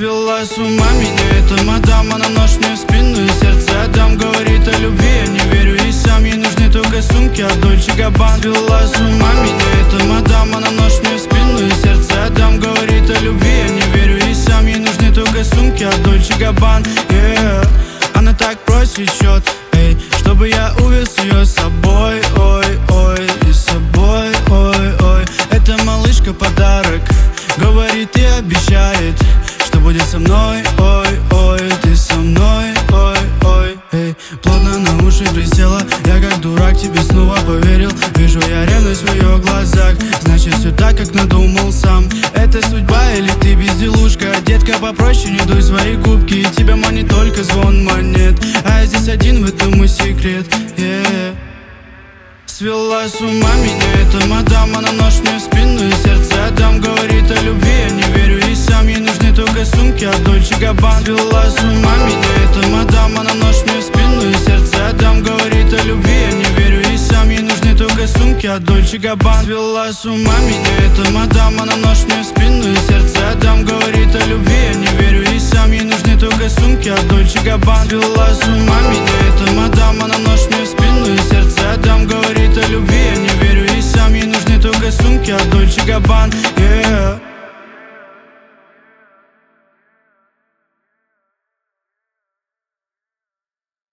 Свела с ума меня эта мадам, она нож мне в спину и сердце отдам. Говорит о любви, я не верю и сам. Ей нужны только сумки от Дольче Габбана. Свела с ума меня эта мадам, она нож мне в спину и сердце отдам. Говорит о любви, я не верю и сам. Ей нужны только сумки от Дольче Габбана. Она так просит счет, эй, чтобы я увез ее с собой, ой-ой, и с собой, ой-ой. Эта малышка подарок, говорит и обещает, что будет со мной, ой-ой, ты со мной, ой-ой. Эй, плотно на уши присела, я как дурак тебе снова поверил. Вижу я ревность в ее глазах, значит все так, как надумал сам. Это судьба или ты безделушка? Детка, попроще не дуй свои губки, и тебя манит только звон монет. А я здесь один, в этом мой секрет, Свела с ума меня эта мадам, она нож мне в спину и сердце отдам. Говорит о любви, я не верю и сам. Ей нужны только сумки от Дольче Габбана. Свела с ума меня эта мадам, она нож мне в спину и сердце отдам. Говорит о любви, я не верю и сам. Ей нужны только сумки от Дольче Габбана. Свела с ума меня эта мадам, она нож мне в спину и сердце отдам. Говорит о любви, я не верю и сам. Ей нужны только сумки от Дольче Габбана. Свела с ума меня эта мадам, она нож мне в спину и сердце отдам. Говорит о любви, я не верю и сам. Ей нужны только сумки от Дольче Габбана.